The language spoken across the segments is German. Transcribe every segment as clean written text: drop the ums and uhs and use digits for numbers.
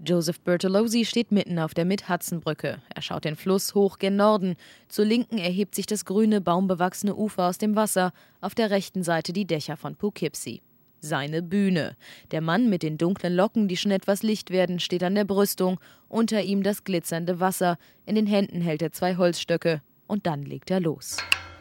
Joseph Bertolozzi steht mitten auf der Mid-Hudson-Brücke. Er schaut den Fluss hoch gen Norden. Zur Linken erhebt sich das grüne, baumbewachsene Ufer aus dem Wasser, auf der rechten Seite die Dächer von Poughkeepsie. Seine Bühne. Der Mann mit den dunklen Locken, die schon etwas Licht werden, steht an der Brüstung. Unter ihm das glitzernde Wasser. In den Händen hält er 2 Holzstöcke. Und dann legt er los.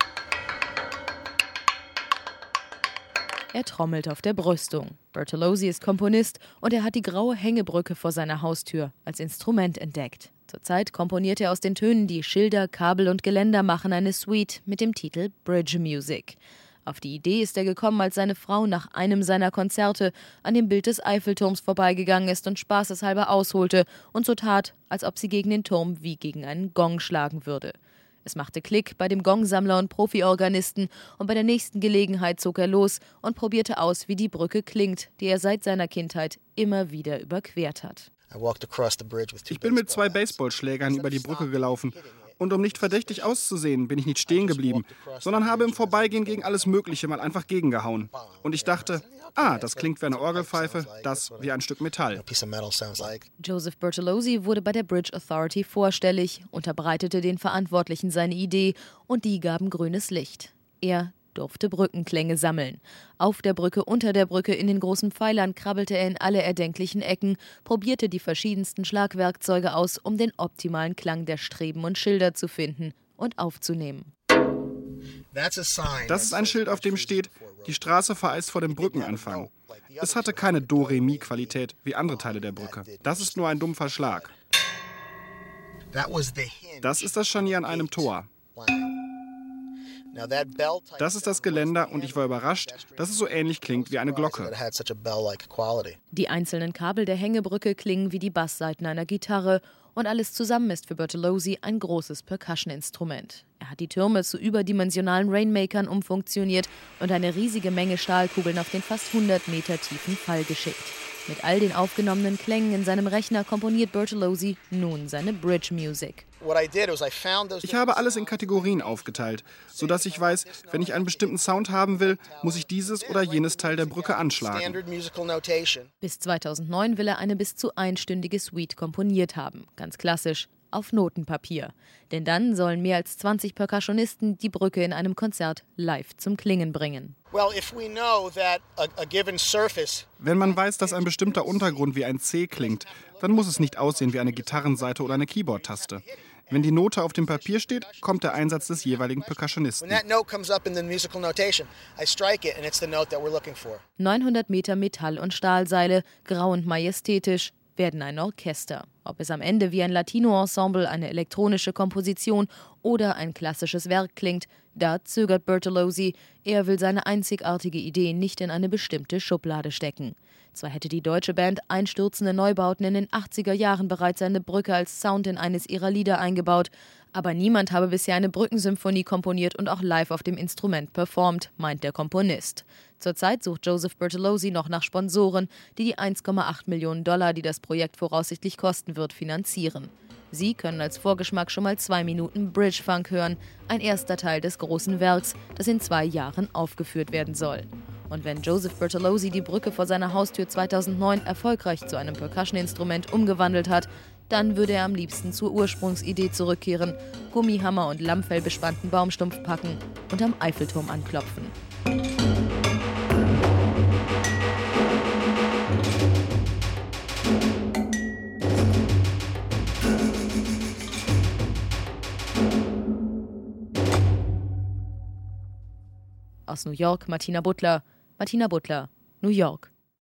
Er trommelt auf der Brüstung. Bertolozzi ist Komponist und er hat die graue Hängebrücke vor seiner Haustür als Instrument entdeckt. Zurzeit komponiert er aus den Tönen, die Schilder, Kabel und Geländer machen, eine Suite mit dem Titel Bridge Music. Auf die Idee ist er gekommen, als seine Frau nach einem seiner Konzerte an dem Bild des Eiffelturms vorbeigegangen ist und spaßeshalber ausholte und so tat, als ob sie gegen den Turm wie gegen einen Gong schlagen würde. Es machte Klick bei dem Gongsammler und Profiorganisten und bei der nächsten Gelegenheit zog er los und probierte aus, wie die Brücke klingt, die er seit seiner Kindheit immer wieder überquert hat. Ich bin mit 2 Baseballschlägern über die Brücke gelaufen. Und um nicht verdächtig auszusehen, bin ich nicht stehen geblieben, sondern habe im Vorbeigehen gegen alles Mögliche mal einfach gegengehauen. Und ich dachte, das klingt wie eine Orgelpfeife, das wie ein Stück Metall. Joseph Bertolozzi wurde bei der Bridge Authority vorstellig, unterbreitete den Verantwortlichen seine Idee und die gaben grünes Licht. Er durfte Brückenklänge sammeln. Auf der Brücke, unter der Brücke, in den großen Pfeilern krabbelte er in alle erdenklichen Ecken, probierte die verschiedensten Schlagwerkzeuge aus, um den optimalen Klang der Streben und Schilder zu finden und aufzunehmen. Das ist ein Schild, auf dem steht, die Straße vereist vor dem Brückenanfang. Es hatte keine Do-Re-Mi-Qualität wie andere Teile der Brücke. Das ist nur ein dumpfer Schlag. Das ist das Scharnier an einem Tor. Das ist das Geländer und ich war überrascht, dass es so ähnlich klingt wie eine Glocke. Die einzelnen Kabel der Hängebrücke klingen wie die Basssaiten einer Gitarre und alles zusammen ist für Bertolozzi ein großes Percussion-Instrument. Er hat die Türme zu überdimensionalen Rainmakern umfunktioniert und eine riesige Menge Stahlkugeln auf den fast 100 Meter tiefen Fall geschickt. Mit all den aufgenommenen Klängen in seinem Rechner komponiert Bertolozzi nun seine Bridge Music. Ich habe alles in Kategorien aufgeteilt, sodass ich weiß, wenn ich einen bestimmten Sound haben will, muss ich dieses oder jenes Teil der Brücke anschlagen. Bis 2009 will er eine bis zu einstündige Suite komponiert haben, ganz klassisch, auf Notenpapier. Denn dann sollen mehr als 20 Percussionisten die Brücke in einem Konzert live zum Klingen bringen. Wenn man weiß, dass ein bestimmter Untergrund wie ein C klingt, dann muss es nicht aussehen wie eine Gitarrensaite oder eine Keyboard-Taste. Wenn die Note auf dem Papier steht, kommt der Einsatz des jeweiligen Percussionisten. 900 Meter Metall- und Stahlseile, grau und majestätisch, werden ein Orchester. Ob es am Ende wie ein Latino-Ensemble, eine elektronische Komposition oder ein klassisches Werk klingt, da zögert Bertolozzi. Er will seine einzigartige Idee nicht in eine bestimmte Schublade stecken. Zwar hätte die deutsche Band einstürzende Neubauten in den 80er Jahren bereits eine Brücke als Sound in eines ihrer Lieder eingebaut, aber niemand habe bisher eine Brückensymphonie komponiert und auch live auf dem Instrument performt, meint der Komponist. Zurzeit sucht Joseph Bertolozzi noch nach Sponsoren, die die 1,8 Millionen $, die das Projekt voraussichtlich kosten wird, finanzieren. Sie können als Vorgeschmack schon mal 2 Minuten Bridge Funk hören, ein erster Teil des großen Werks, das in 2 Jahren aufgeführt werden soll. Und wenn Joseph Bertolozzi die Brücke vor seiner Haustür 2009 erfolgreich zu einem Percussion-Instrument umgewandelt hat, dann würde er am liebsten zur Ursprungsidee zurückkehren, Gummihammer und Lammfell bespannten Baumstumpf packen und am Eiffelturm anklopfen. Aus New York, Martina Butler, New York.